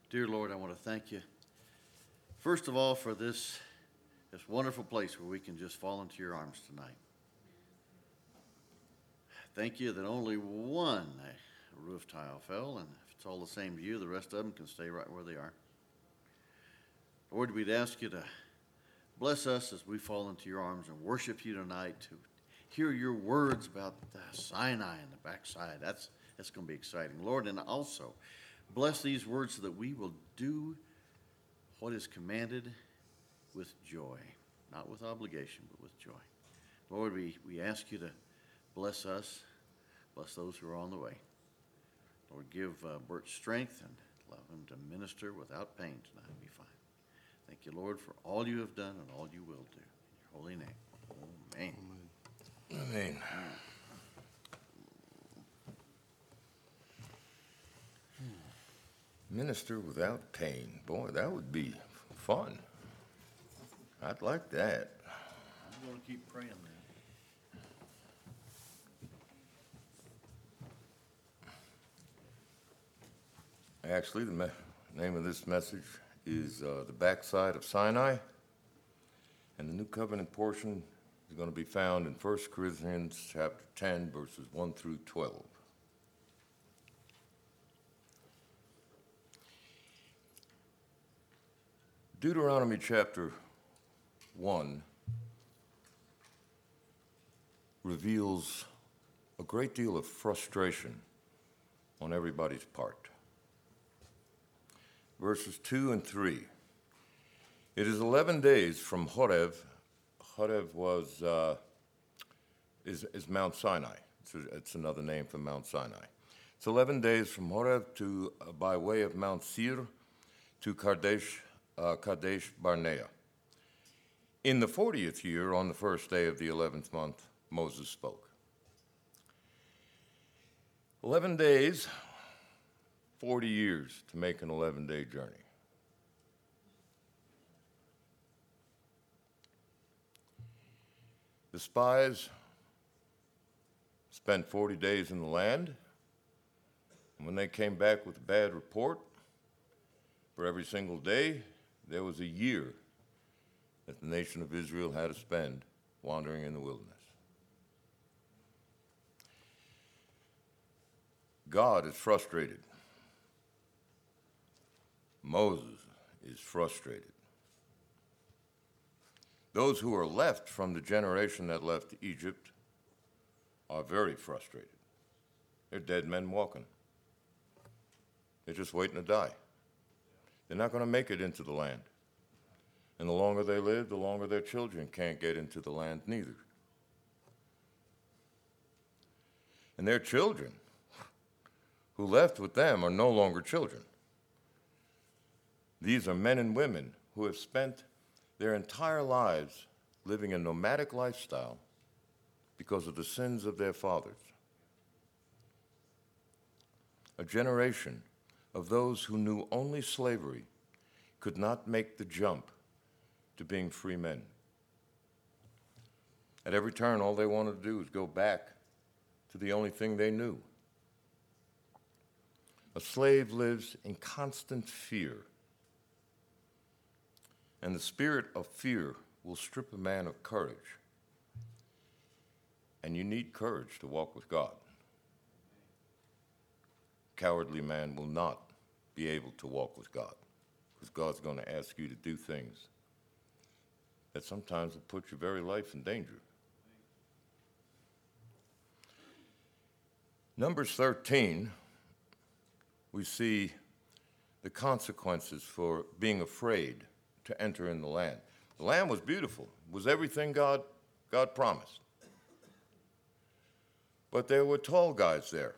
Dear Lord, I want to thank you, first of all, for this wonderful place where we can just fall into your arms tonight. Thank you that only one roof tile fell, and if it's all the same to you, the rest of them can stay right where they are. Lord, we'd ask you to bless us as we fall into your arms and worship you tonight, to hear your words about Sinai and the backside. That's going to be exciting. Lord, and also bless these words so that we will do what is commanded with joy, not with obligation, but with joy. Lord, we ask you to bless us, bless those who are on the way. Lord, give Bert strength and allow him to minister without pain tonight and be fine. Thank you, Lord, for all you have done and all you will do. In your holy name. Amen. Amen. Minister without pain. Boy, that would be fun. I'd like that. I'm going to keep praying then. Actually, the name of this message is The Backside of Sinai, and the New Covenant portion is going to be found in 1 Corinthians chapter 10, verses 1 through 12. Deuteronomy chapter 1 reveals a great deal of frustration on everybody's part. Verses 2 and 3. It is 11 days from Horeb. Horeb is Mount Sinai. It's another name for Mount Sinai. It's 11 days from Horeb to by way of Mount Seir to Kadesh Barnea. In the 40th year, on the first day of the 11th month, Moses spoke. 11 days, 40 years to make an 11-day journey. The spies spent 40 days in the land, and when they came back with a bad report, for every single day, there was a year that the nation of Israel had to spend wandering in the wilderness. God is frustrated. Moses is frustrated. Those who are left from the generation that left Egypt are very frustrated. They're dead men walking. They're just waiting to die. They're not going to make it into the land. And the longer they live, the longer their children can't get into the land neither. And their children who left with them are no longer children. These are men and women who have spent their entire lives living a nomadic lifestyle because of the sins of their fathers. A generation of those who knew only slavery could not make the jump to being free men. At every turn, all they wanted to do was go back to the only thing they knew. A slave lives in constant fear, and the spirit of fear will strip a man of courage. And you need courage to walk with God. A cowardly man will not be able to walk with God, because God's going to ask you to do things that sometimes will put your very life in danger. Numbers 13, we see the consequences for being afraid to enter in the land. The land was beautiful. It was everything God promised. But there were tall guys there.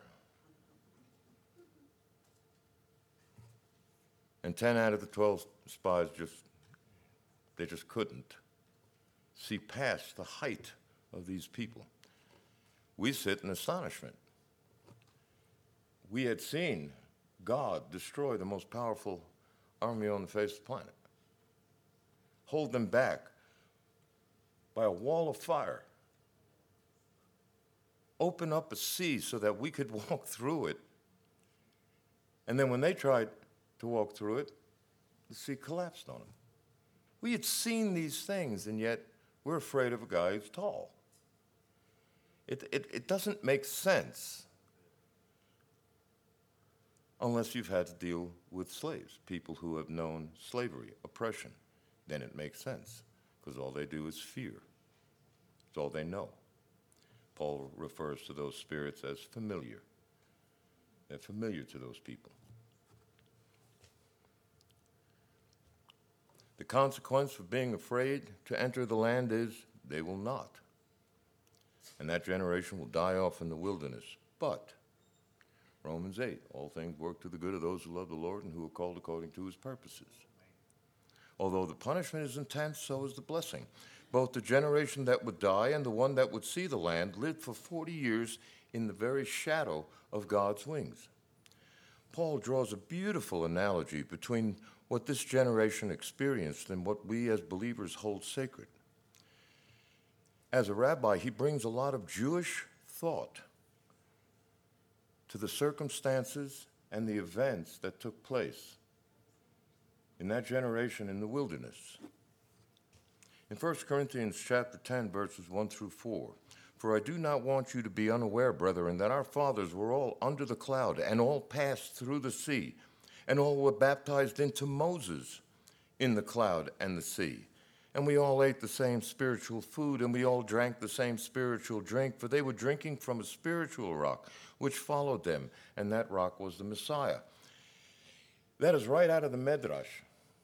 And 10 out of the 12 spies just couldn't see past the height of these people. We sit in astonishment. We had seen God destroy the most powerful army on the face of the planet, hold them back by a wall of fire, open up a sea so that we could walk through it. And then when they tried to walk through it, the sea collapsed on him. We had seen these things, and yet we're afraid of a guy who's tall. It doesn't make sense unless you've had to deal with slaves, people who have known slavery, oppression. Then it makes sense, because all they do is fear. It's all they know. Paul refers to those spirits as familiar. They're familiar to those people. The consequence of being afraid to enter the land is they will not. And that generation will die off in the wilderness. But, Romans 8, all things work to the good of those who love the Lord and who are called according to his purposes. Although the punishment is intense, so is the blessing. Both the generation that would die and the one that would see the land lived for 40 years in the very shadow of God's wings. Paul draws a beautiful analogy between what this generation experienced and what we as believers hold sacred. As a rabbi, he brings a lot of Jewish thought to the circumstances and the events that took place in that generation in the wilderness. In 1 Corinthians chapter 10, verses 1 through 4, "For I do not want you to be unaware, brethren, that our fathers were all under the cloud, and all passed through the sea, and all were baptized into Moses in the cloud and the sea. And we all ate the same spiritual food, and we all drank the same spiritual drink, for they were drinking from a spiritual rock, which followed them, and that rock was the Messiah." That is right out of the Midrash.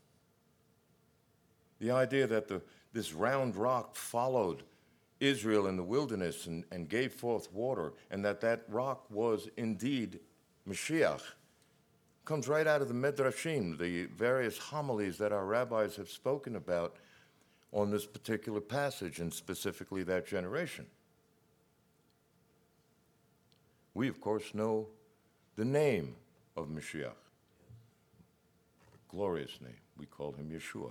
The idea that this round rock followed Israel in the wilderness and gave forth water, and that rock was indeed Mashiach, comes right out of the Midrashim, the various homilies that our rabbis have spoken about on this particular passage, and specifically that generation. We, of course, know the name of Mashiach. Glorious name. We call him Yeshua.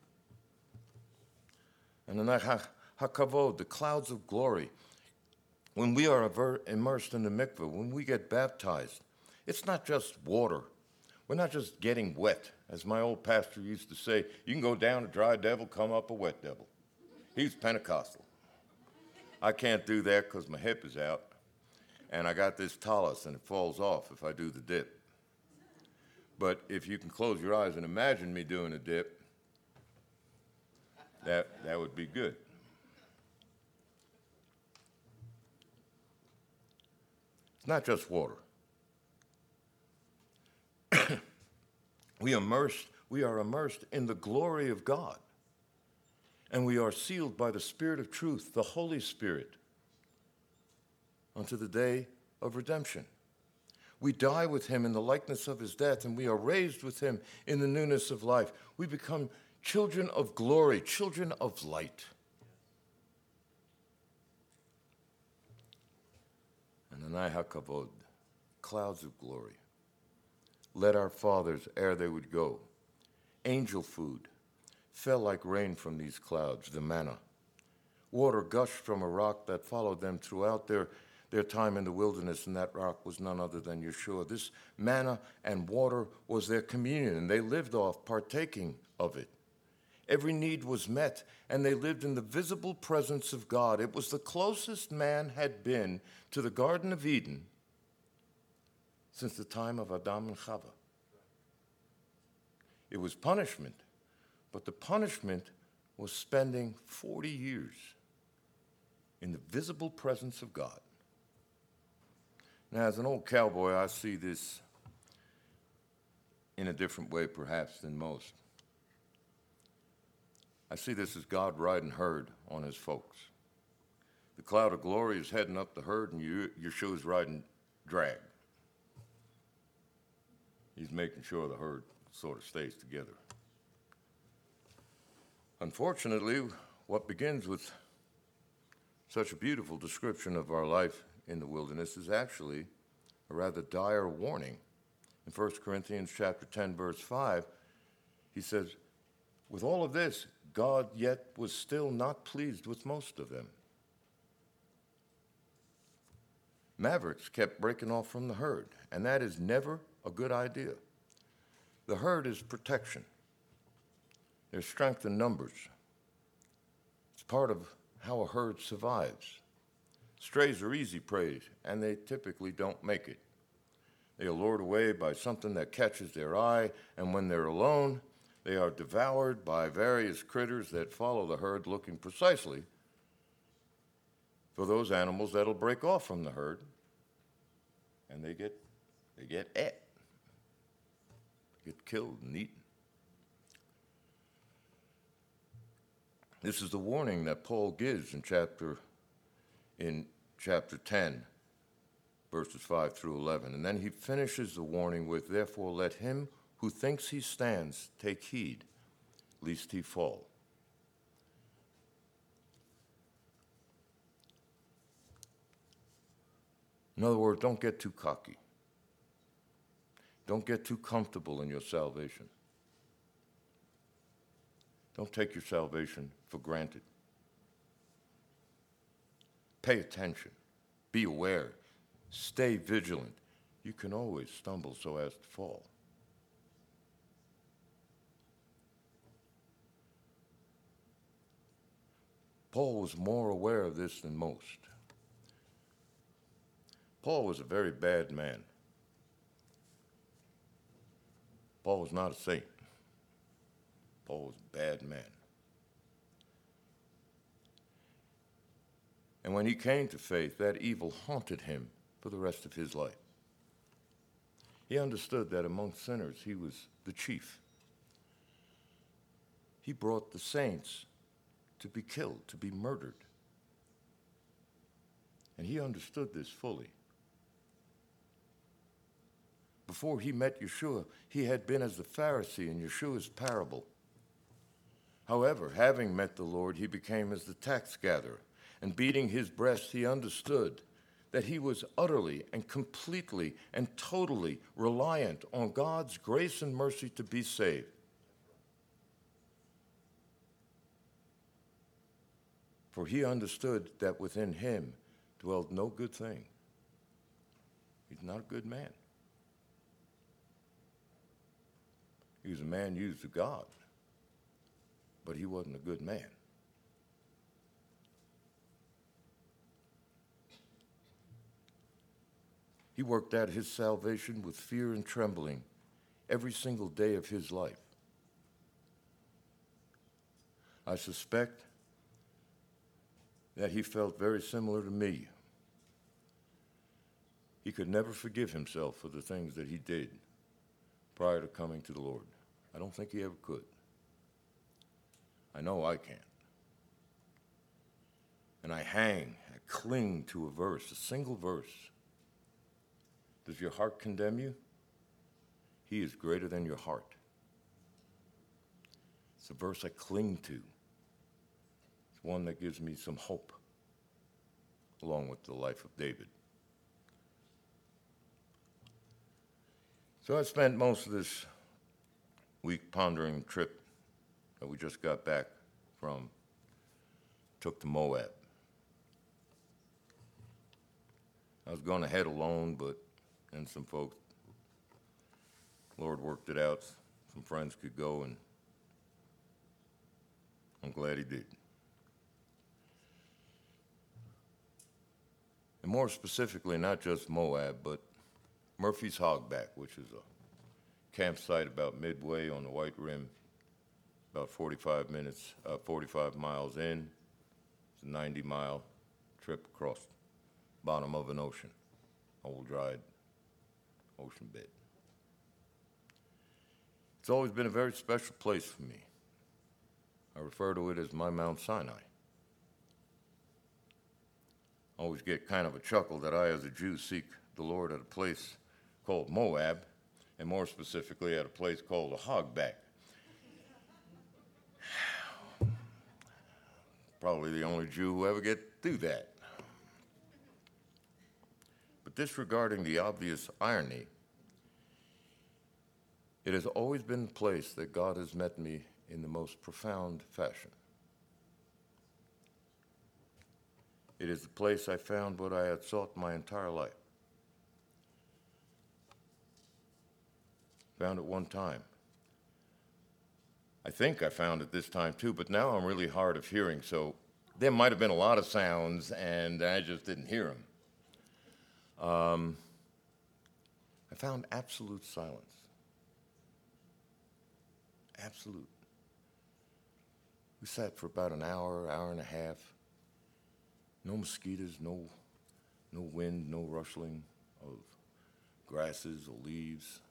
And the HaKavod, the clouds of glory. When we are immersed in the mikveh, when we get baptized, it's not just water. We're not just getting wet. As my old pastor used to say, you can go down a dry devil, come up a wet devil. He's Pentecostal. I can't do that because my hip is out, and I got this talus, and it falls off if I do the dip. But if you can close your eyes and imagine me doing a dip, that would be good. It's not just water. We are immersed in the glory of God, and we are sealed by the Spirit of truth, the Holy Spirit, unto the day of redemption. We die with him in the likeness of his death, and we are raised with him in the newness of life. We become children of glory, children of light. And the Nai HaKavod, clouds of glory, led our fathers ere they would go. Angel food fell like rain from these clouds, the manna. Water gushed from a rock that followed them throughout their time in the wilderness, and that rock was none other than Yeshua. This manna and water was their communion, and they lived off partaking of it. Every need was met, and they lived in the visible presence of God. It was the closest man had been to the Garden of Eden since the time of Adam and Chava. It was punishment, but the punishment was spending 40 years in the visible presence of God. Now, as an old cowboy, I see this in a different way, perhaps, than most. I see this as God riding herd on his folks. The cloud of glory is heading up the herd, and Yeshua's riding drag. He's making sure the herd sort of stays together. Unfortunately, what begins with such a beautiful description of our life in the wilderness is actually a rather dire warning. In 1 Corinthians chapter 10, verse 5, he says, with all of this, God yet was still not pleased with most of them. Mavericks kept breaking off from the herd, and that is never a good idea. The herd is protection. There's strength in numbers. It's part of how a herd survives. Strays are easy prey, and they typically don't make it. They are lured away by something that catches their eye, and when they're alone, they are devoured by various critters that follow the herd looking precisely for those animals that'll break off from the herd, and they get ate, get killed and eaten. This is the warning that Paul gives in chapter 10, verses 5 through 11. And then he finishes the warning with, "Therefore let him who thinks he stands take heed, lest he fall." In other words, don't get too cocky. Don't get too comfortable in your salvation. Don't take your salvation for granted. Pay attention. Be aware. Stay vigilant. You can always stumble so as to fall. Paul was more aware of this than most. Paul was a very bad man. Paul was not a saint. Paul was a bad man. And when he came to faith, that evil haunted him for the rest of his life. He understood that among sinners, he was the chief. He brought the saints to be killed, to be murdered. And he understood this fully. Before he met Yeshua, he had been as the Pharisee in Yeshua's parable. However, having met the Lord, he became as the tax gatherer, and beating his breast, he understood that he was utterly and completely and totally reliant on God's grace and mercy to be saved. For he understood that within him dwelled no good thing. He's not a good man. He was a man used of God, but he wasn't a good man. He worked out his salvation with fear and trembling every single day of his life. I suspect that he felt very similar to me. He could never forgive himself for the things that he did prior to coming to the Lord. I don't think he ever could. I know I can't. And I cling to a verse, a single verse. Does your heart condemn you? He is greater than your heart. It's a verse I cling to. It's one that gives me some hope, along with the life of David. So I spent most of this week pondering the trip that we just got back from, took to Moab. I was going to head alone, but then some folks, Lord worked it out, some friends could go, and I'm glad he did. And more specifically, not just Moab, but Murphy's Hogback, which is a campsite about midway on the White Rim, about 45 miles in. It's a 90-mile trip across the bottom of an ocean, old dried ocean bed. It's always been a very special place for me. I refer to it as my Mount Sinai. I always get kind of a chuckle that I, as a Jew, seek the Lord at a place called Moab, and more specifically at a place called the Hogback. Probably the only Jew who ever get to do that. But disregarding the obvious irony, it has always been a place that God has met me in the most profound fashion. It is the place I found what I had sought my entire life. Found at one time I think I found it this time too, but now I'm really hard of hearing, so there might have been a lot of sounds and I just didn't hear them. I found absolute silence. Absolute. We sat for about an hour, hour and a half. No mosquitoes, no wind, no rustling of grasses or leaves.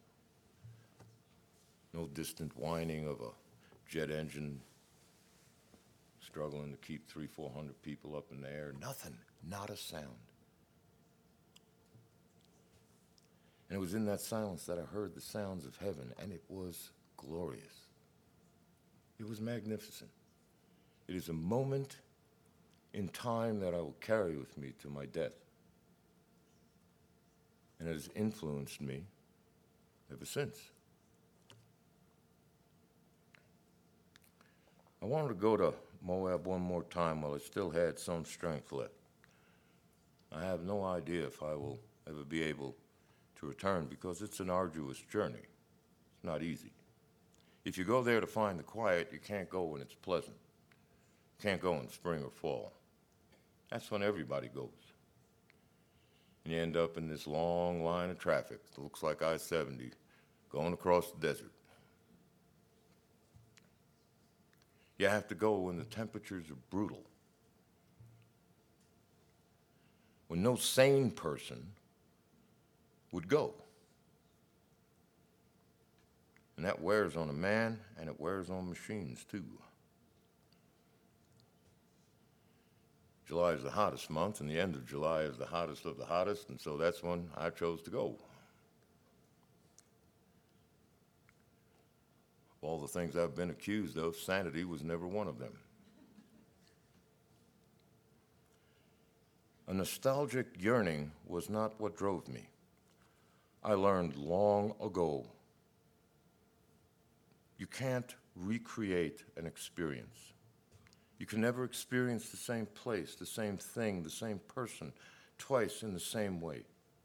No distant whining of a jet engine struggling to keep 300-400 people up in the air. Nothing, not a sound. And it was in that silence that I heard the sounds of heaven, and it was glorious. It was magnificent. It is a moment in time that I will carry with me to my death. And it has influenced me ever since. I wanted to go to Moab one more time while I still had some strength left. I have no idea if I will ever be able to return because it's an arduous journey. It's not easy. If you go there to find the quiet, you can't go when it's pleasant. You can't go in spring or fall. That's when everybody goes. And you end up in this long line of traffic. It looks like I-70 going across the desert. You have to go when the temperatures are brutal. When no sane person would go. And that wears on a man, and it wears on machines, too. July is the hottest month, and the end of July is the hottest of the hottest, and so that's when I chose to go. Of all the things I've been accused of, sanity was never one of them. A nostalgic yearning was not what drove me. I learned long ago, you can't recreate an experience. You can never experience the same place, the same thing, the same person twice in the same way.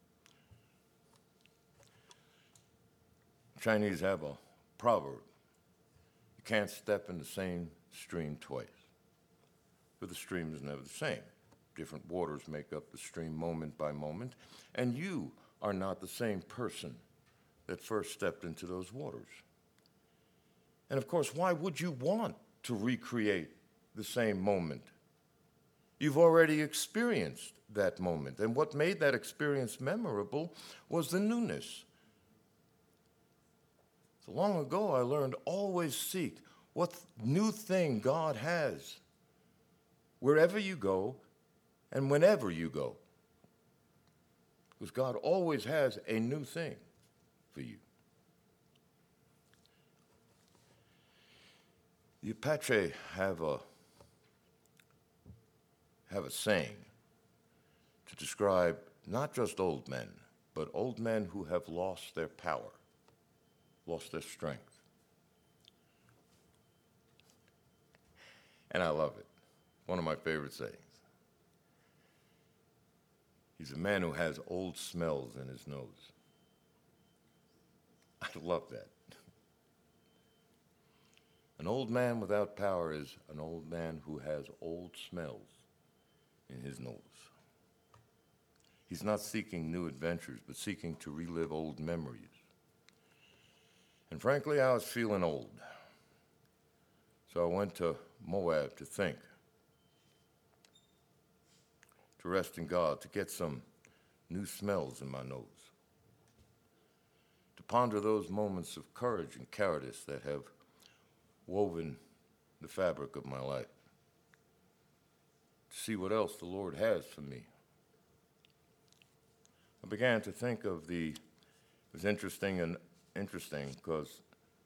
Chinese have a proverb. You can't step in the same stream twice. But the stream is never the same. Different waters make up the stream moment by moment, and you are not the same person that first stepped into those waters. And of course, why would you want to recreate the same moment? You've already experienced that moment, and what made that experience memorable was the newness. So long ago, I learned always seek what new thing God has wherever you go and whenever you go. Because God always has a new thing for you. The Apache have a saying to describe not just old men, but old men who have lost their power, lost their strength. And I love it. One of my favorite sayings. He's a man who has old smells in his nose. I love that. An old man without power is an old man who has old smells in his nose. He's not seeking new adventures, but seeking to relive old memories. And frankly, I was feeling old. So I went to Moab to think, to rest in God, to get some new smells in my nose, to ponder those moments of courage and cowardice that have woven the fabric of my life, to see what else the Lord has for me. I began to think of it was interesting because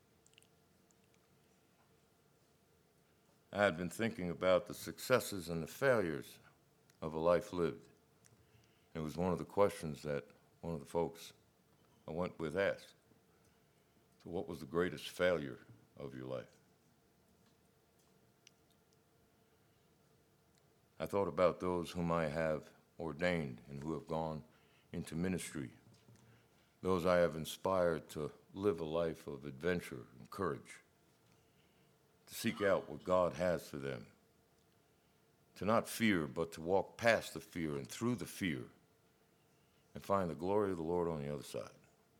I had been thinking about the successes and the failures of a life lived. It was one of the questions that one of the folks I went with asked. So what was the greatest failure of your life? I thought about those whom I have ordained and who have gone into ministry, those I have inspired to live a life of adventure and courage, to seek out what God has for them, to not fear, but to walk past the fear and through the fear and find the glory of the Lord on the other side.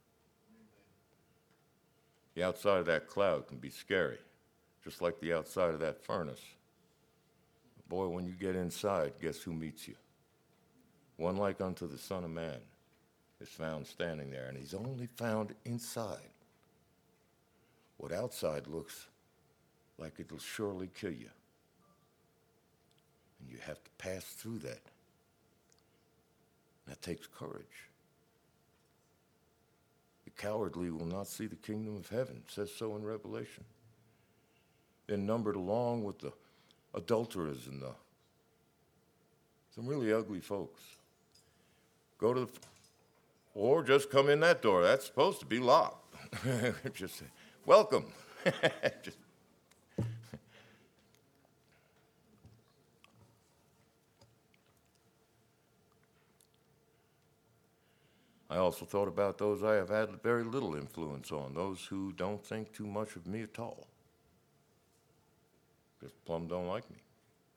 The outside of that cloud can be scary, just like the outside of that furnace. But boy, when you get inside, guess who meets you? One like unto the Son of Man is found standing there, and he's only found inside. What outside looks like it'll surely kill you. And you have to pass through that. That takes courage. The cowardly will not see the kingdom of heaven. It says so in Revelation. They're numbered along with the adulterers and some really ugly folks. Go to or just come in that door. That's supposed to be locked. Just say, welcome. Just, I also thought about those I have had very little influence on, those who don't think too much of me at all. Just plumb don't like me.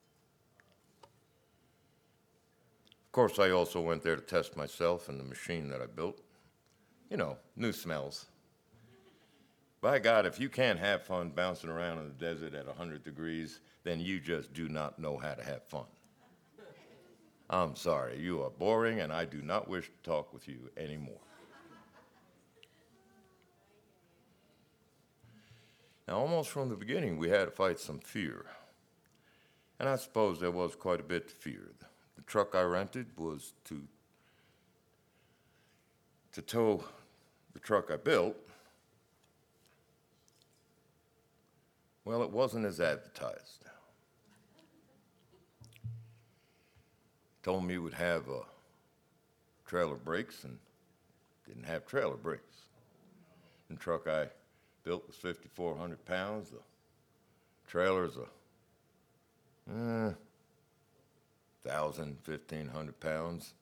Of course, I also went there to test myself and the machine that I built. You know, new smells. By God, if you can't have fun bouncing around in the desert at 100 degrees, then you just do not know how to have fun. I'm sorry, you are boring, and I do not wish to talk with you anymore. Now, almost from the beginning, we had to fight some fear. And I suppose there was quite a bit to fear. The truck I rented was to tow the truck I built. Well, it wasn't as advertised. Told me it would have trailer brakes and didn't have trailer brakes. The truck I built was 5,400 pounds. The trailer's 1,000, 1,500 pounds.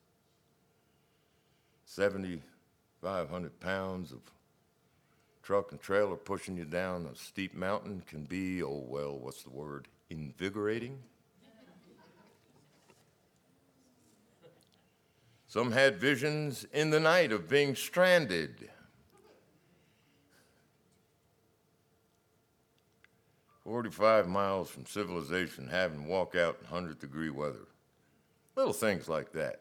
7,500 pounds of truck and trailer pushing you down a steep mountain can be, oh well, what's the word, invigorating? Some had visions in the night of being stranded. 45 miles from civilization, having to walk out in 100-degree weather. Little things like that.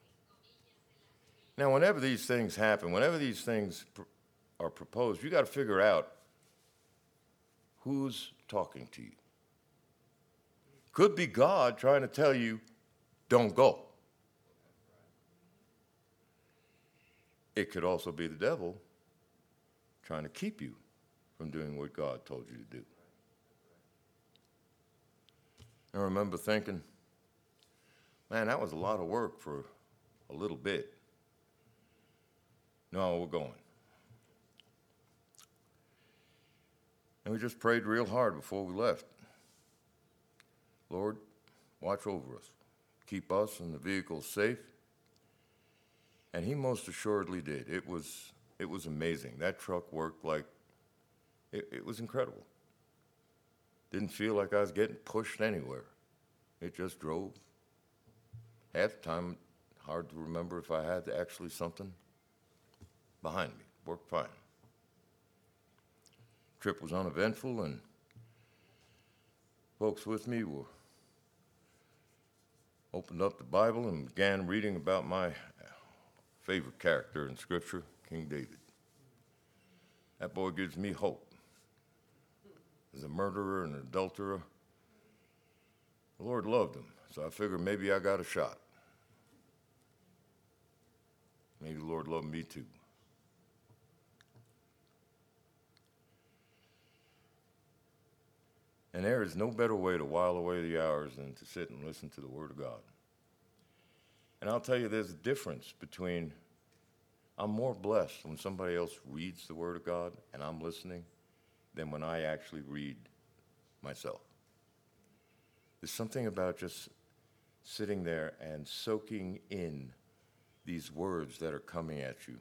Now, whenever these things happen, whenever these things are proposed, you got to figure out who's talking to you. Could be God trying to tell you, don't go. It could also be the devil trying to keep you from doing what God told you to do. I remember thinking, man, that was a lot of work for a little bit. No, we're going. And we just prayed real hard before we left. Lord, watch over us. Keep us and the vehicle safe. And he most assuredly did. It was amazing. That truck worked like, it was incredible. Didn't feel like I was getting pushed anywhere. It just drove. Half the time, hard to remember if I had actually something behind me. Worked fine. Trip was uneventful, and folks with me opened up the Bible and began reading about my favorite character in Scripture, King David. That boy gives me hope. As a murderer and an adulterer, the Lord loved him, so I figured maybe I got a shot. Maybe the Lord loved me too. And there is no better way to while away the hours than to sit and listen to the Word of God. And I'll tell you, there's a difference between, I'm more blessed when somebody else reads the Word of God and I'm listening than when I actually read myself. There's something about just sitting there and soaking in these words that are coming at you.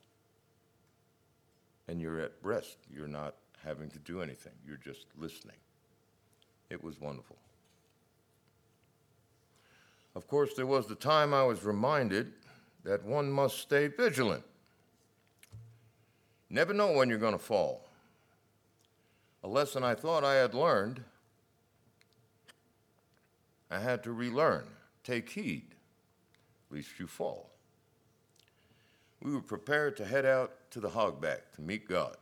And you're at rest. You're not having to do anything. You're just listening. It was wonderful. Of course, there was the time I was reminded that one must stay vigilant. Never know when you're going to fall. A lesson I thought I had learned, I had to relearn. Take heed, lest you fall. We were prepared to head out to the hogback to meet God.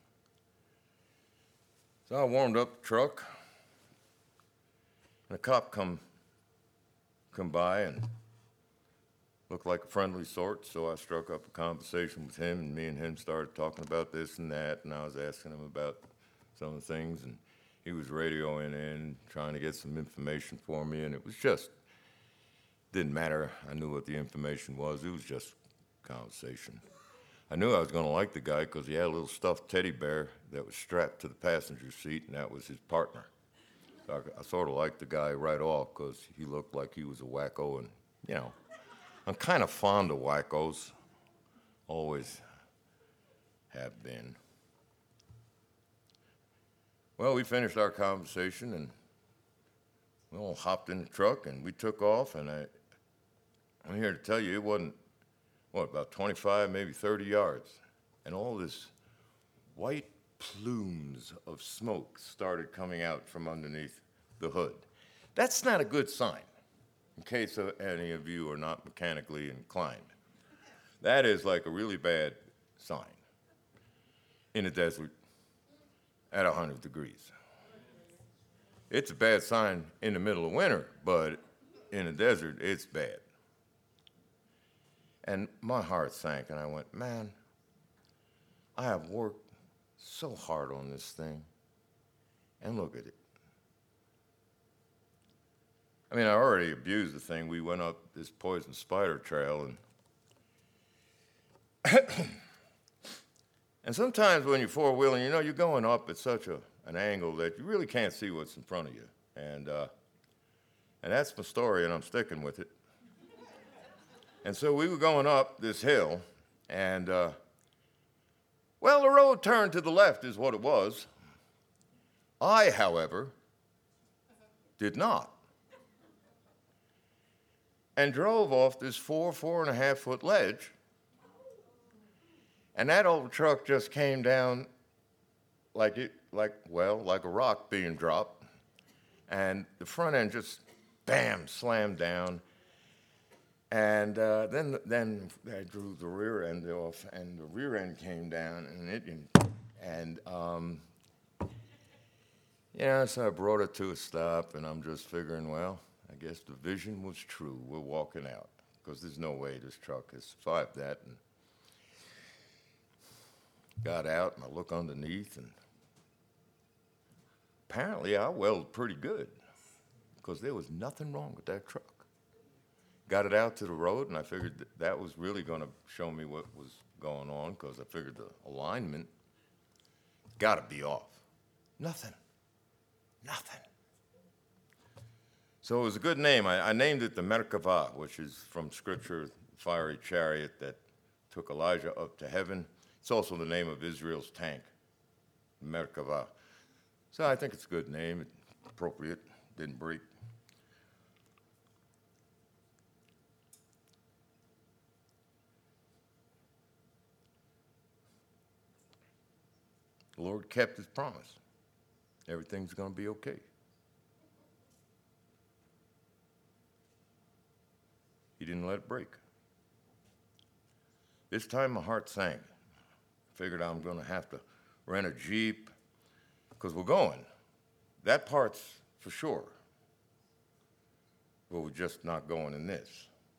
So I warmed up the truck, and a cop come by and looked like a friendly sort, so I struck up a conversation with him, and me and him started talking about this and that, and I was asking him about some of the things, and he was radioing in, trying to get some information for me, and it was just, didn't matter. I knew what the information was. It was just conversation. I knew I was going to like the guy because he had a little stuffed teddy bear that was strapped to the passenger seat, and that was his partner. So I sort of liked the guy right off because he looked like he was a wacko, and, you know, I'm kind of fond of wackos. Always have been. Well, we finished our conversation, and we all hopped in the truck, and we took off, and I'm here to tell you it wasn't, about 25, maybe 30 yards, and all this white plumes of smoke started coming out from underneath the hood. That's not a good sign, in case any of you are not mechanically inclined. That is like a really bad sign in a desert at 100 degrees. It's a bad sign in the middle of winter, but in a desert, it's bad. And my heart sank, and I went, man, I have worked so hard on this thing, and look at it. I mean, I already abused the thing. We went up this poison spider trail, and sometimes when you're four-wheeling, you know, you're going up at such an angle that you really can't see what's in front of you. And that's my story, and I'm sticking with it. And so we were going up this hill, and, well, the road turned to the left is what it was. I, however, did not. And drove off this 4.5 foot ledge. And that old truck just came down like a rock being dropped. And the front end just, bam, slammed down. And then I drew the rear end off, and the rear end came down, so I brought it to a stop, and I'm just figuring, well, I guess the vision was true. We're walking out, because there's no way this truck has survived that. And got out, and I look underneath, and apparently I welded pretty good, because there was nothing wrong with that truck. Got it out to the road, and I figured that was really going to show me what was going on, because I figured the alignment got to be off. Nothing. So it was a good name. I named it the Merkava, which is from Scripture, the fiery chariot that took Elijah up to heaven. It's also the name of Israel's tank, Merkava. So I think it's a good name, appropriate, didn't break. The Lord kept his promise. Everything's going to be okay. He didn't let it break. This time my heart sank. I figured I'm going to have to rent a Jeep because we're going. That part's for sure. But we're just not going in this.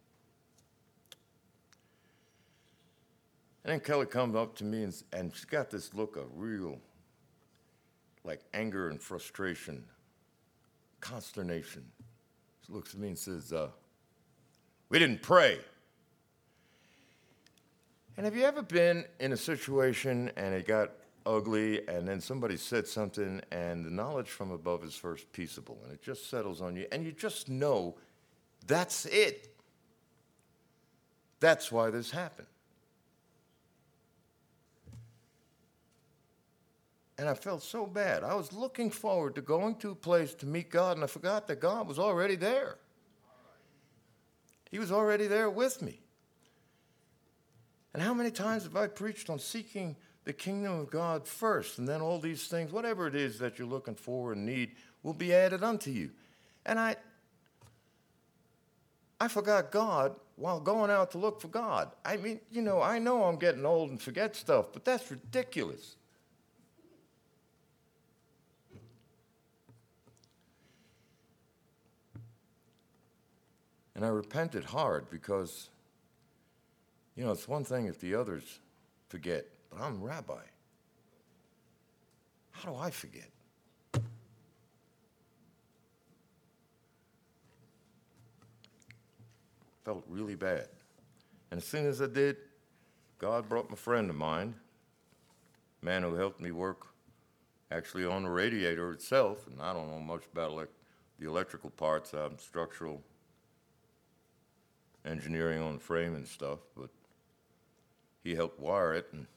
And then Kelly comes up to me, and she's got this look of real, like, anger and frustration, consternation. She looks at me and says, we didn't pray. And have you ever been in a situation and it got ugly, and then somebody said something, and the knowledge from above is first peaceable, and it just settles on you, and you just know that's it. That's why this happened. And I felt so bad. I was looking forward to going to a place to meet God, and I forgot that God was already there. He was already there with me. And how many times have I preached on seeking the kingdom of God first, and then all these things, whatever it is that you're looking for and need, will be added unto you. And I forgot God while going out to look for God. I mean, I know I'm getting old and forget stuff, but that's ridiculous. And I repented hard because, it's one thing if the others forget, but I'm rabbi. How do I forget? Felt really bad. And as soon as I did, God brought my friend of mine, a man who helped me work actually on the radiator itself, and I don't know much about the electrical parts. I'm structural engineering on the frame and stuff, but he helped wire it, and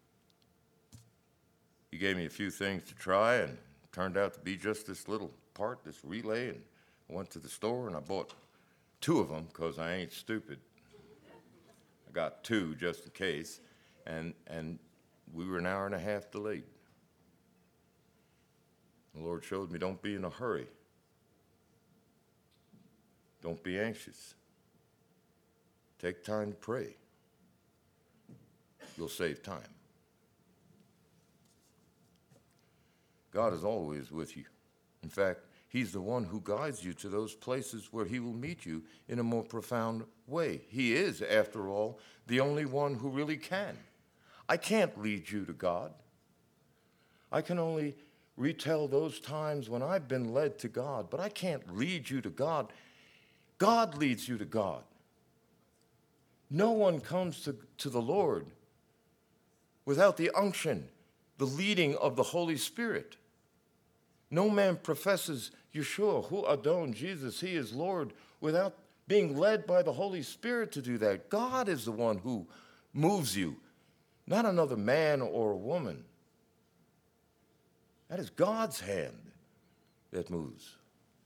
he gave me a few things to try, and it turned out to be just this little part, this relay, and I went to the store and I bought 2 of them because I ain't stupid. I got 2 just in case, and we were an hour and a half delayed. The Lord showed me, don't be in a hurry. Don't be anxious. Take time to pray. You'll save time. God is always with you. In fact, He's the one who guides you to those places where He will meet you in a more profound way. He is, after all, the only one who really can. I can't lead you to God. I can only retell those times when I've been led to God, but I can't lead you to God. God leads you to God. No one comes to the Lord without the unction, the leading of the Holy Spirit. No man professes Yeshua, Hu Adon, Jesus, He is Lord, without being led by the Holy Spirit to do that. God is the one who moves you, not another man or a woman. That is God's hand that moves.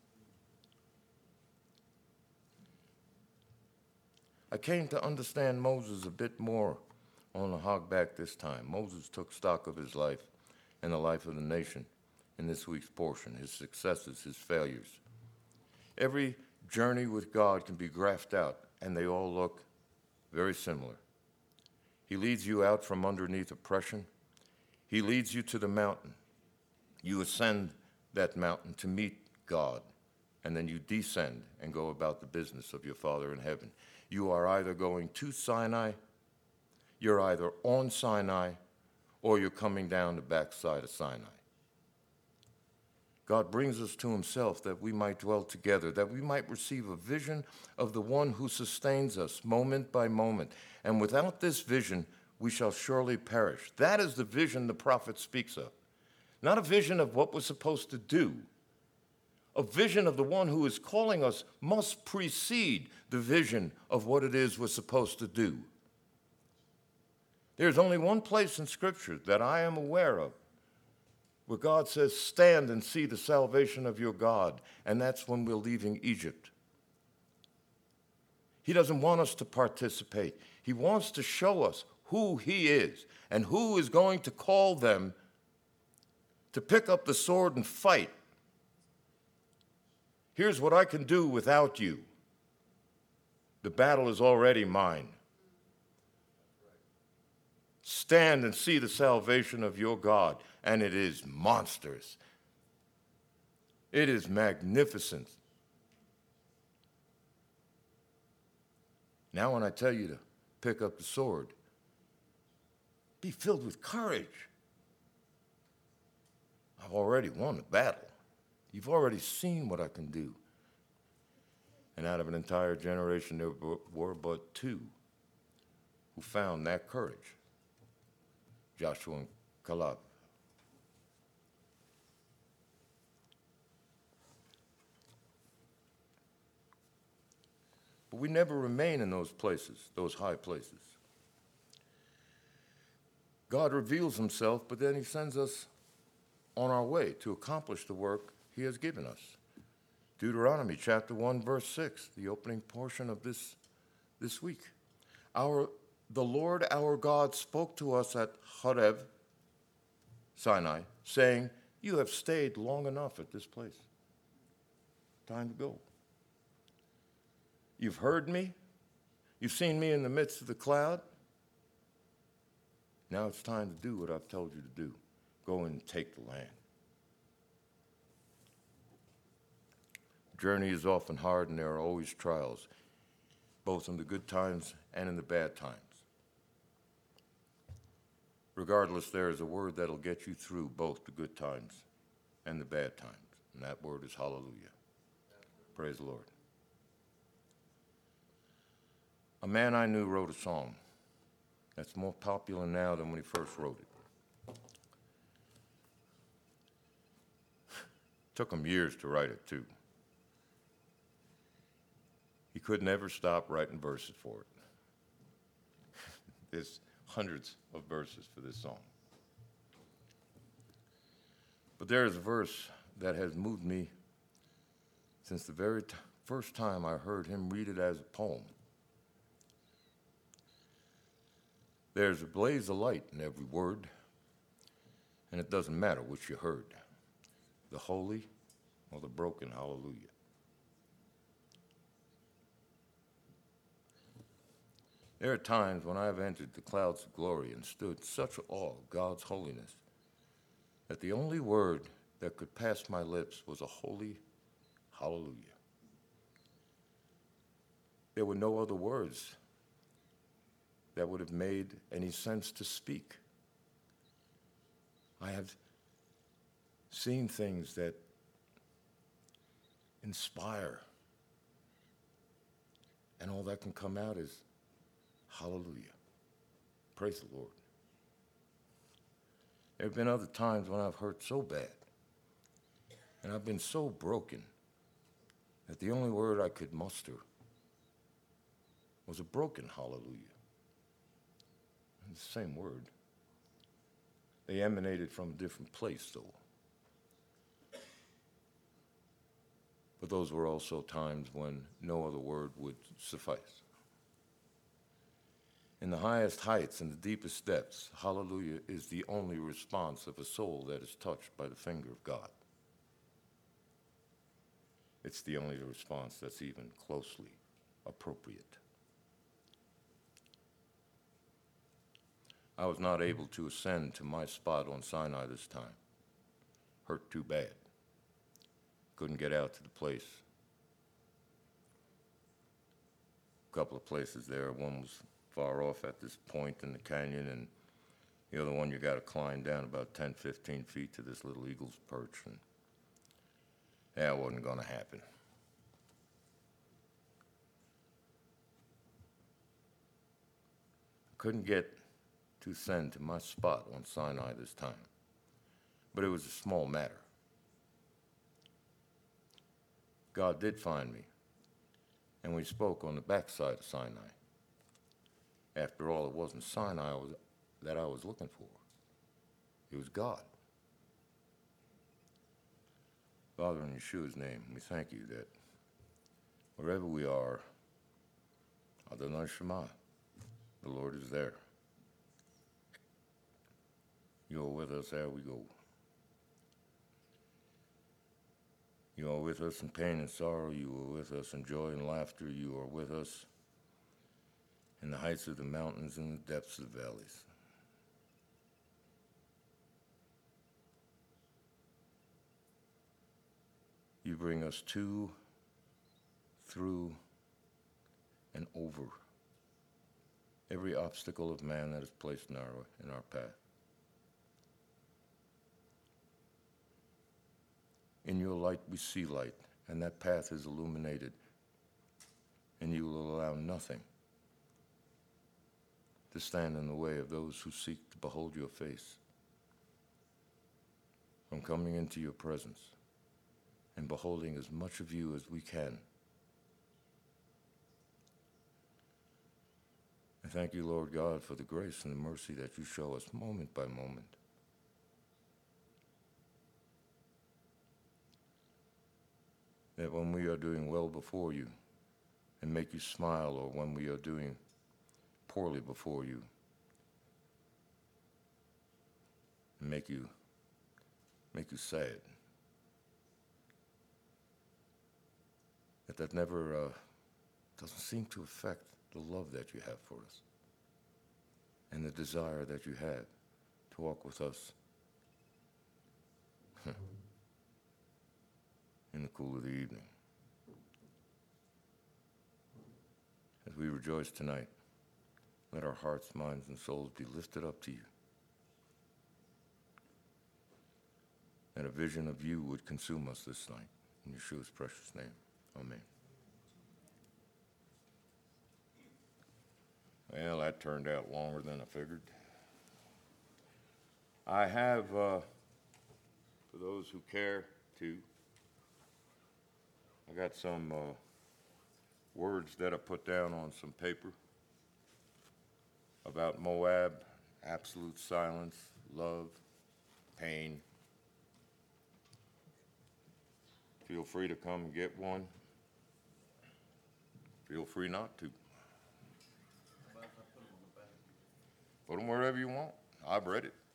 I came to understand Moses a bit more on the hogback this time. Moses took stock of his life and the life of the nation in this week's portion, his successes, his failures. Every journey with God can be graphed out, and they all look very similar. He leads you out from underneath oppression. He leads you to the mountain. You ascend that mountain to meet God, and then you descend and go about the business of your Father in heaven. You are either going to Sinai, you're either on Sinai, or you're coming down the backside of Sinai. God brings us to Himself that we might dwell together, that we might receive a vision of the one who sustains us moment by moment. And without this vision, we shall surely perish. That is the vision the prophet speaks of. Not a vision of what we're supposed to do. A vision of the one who is calling us must precede the vision of what it is we're supposed to do. There's only one place in Scripture that I am aware of where God says, stand and see the salvation of your God, and that's when we're leaving Egypt. He doesn't want us to participate. He wants to show us who He is and who is going to call them to pick up the sword and fight. Here's what I can do without you. The battle is already mine. Stand and see the salvation of your God, and it is monstrous. It is magnificent. Now when I tell you to pick up the sword, be filled with courage. I've already won the battle. You've already seen what I can do. And out of an entire generation, there were but 2 who found that courage, Joshua and Caleb. But we never remain in those places, those high places. God reveals Himself, but then He sends us on our way to accomplish the work he has given us. Deuteronomy chapter 1, verse 6, the opening portion of this week. The Lord our God spoke to us at Horeb, Sinai, saying, "You have stayed long enough at this place. Time to go. You've heard me. You've seen me in the midst of the cloud. Now it's time to do what I've told you to do. Go and take the land." The journey is often hard, and there are always trials, both in the good times and in the bad times. Regardless, there is a word that'll get you through both the good times and the bad times, and that word is hallelujah. Praise the Lord. A man I knew wrote a song that's more popular now than when he first wrote it. Took him years to write it, too. He could never stop writing verses for it. There's hundreds of verses for this song. But there is a verse that has moved me since the very first time I heard him read it as a poem. There's a blaze of light in every word, and it doesn't matter which you heard, the holy or the broken hallelujah. There are times when I have entered the clouds of glory and stood in such awe of God's holiness that the only word that could pass my lips was a holy hallelujah. There were no other words that would have made any sense to speak. I have seen things that inspire, and all that can come out is hallelujah. Praise the Lord. There have been other times when I've hurt so bad, and I've been so broken, that the only word I could muster was a broken hallelujah. And the same word. They emanated from a different place, though. But those were also times when no other word would suffice. In the highest heights and the deepest depths, hallelujah is the only response of a soul that is touched by the finger of God. It's the only response that's even closely appropriate. I was not able to ascend to my spot on Sinai this time. Hurt too bad. Couldn't get out to the place. A couple of places there. One was far off at this point in the canyon, and the other one you got to climb down about 10, 15 feet to this little eagle's perch, and that wasn't going to happen. Couldn't get to ascend to my spot on Sinai this time, but it was a small matter. God did find me, and we spoke on the backside of Sinai. After all, it wasn't Sinai that I was looking for. It was God. Father, in Yeshua's name, we thank you that wherever we are, Adonai Shema, the Lord is there. You are with us ere we go. You are with us in pain and sorrow. You are with us in joy and laughter. You are with us in the heights of the mountains and the depths of the valleys. You bring us to, through, and over every obstacle of man that is placed in our path. In your light we see light, and that path is illuminated, and you will allow nothing to stand in the way of those who seek to behold your face, from coming into your presence and beholding as much of you as we can. I thank you, Lord God, for the grace and the mercy that you show us moment by moment. that when we are doing well before you and make you smile, or when we are doing poorly before you and make you sad, that never doesn't seem to affect the love that you have for us and the desire that you have to walk with us in the cool of the evening. As we rejoice tonight, let our hearts, minds, and souls be lifted up to you. And a vision of you would consume us this night. In Yeshua's precious name, amen. Well, that turned out longer than I figured. I have, for those who care to, I got some words that I put down on some paper about Moab: absolute silence, love, pain. Feel free to come and get one. Feel free not to. Put them wherever you want. I've read it.